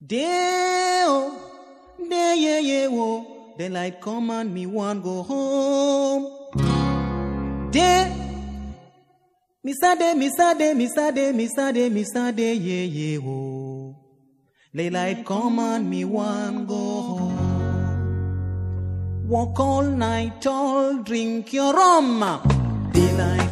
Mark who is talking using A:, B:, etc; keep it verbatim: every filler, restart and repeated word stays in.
A: Day, oh, day, yeah, yeah, oh. The light come and me want go home. Day, me sade, me sade, me sade, me sade, me sade, yeah, yeah, oh. The light come and me want go home. Walk all night, all drink your rum. Daylight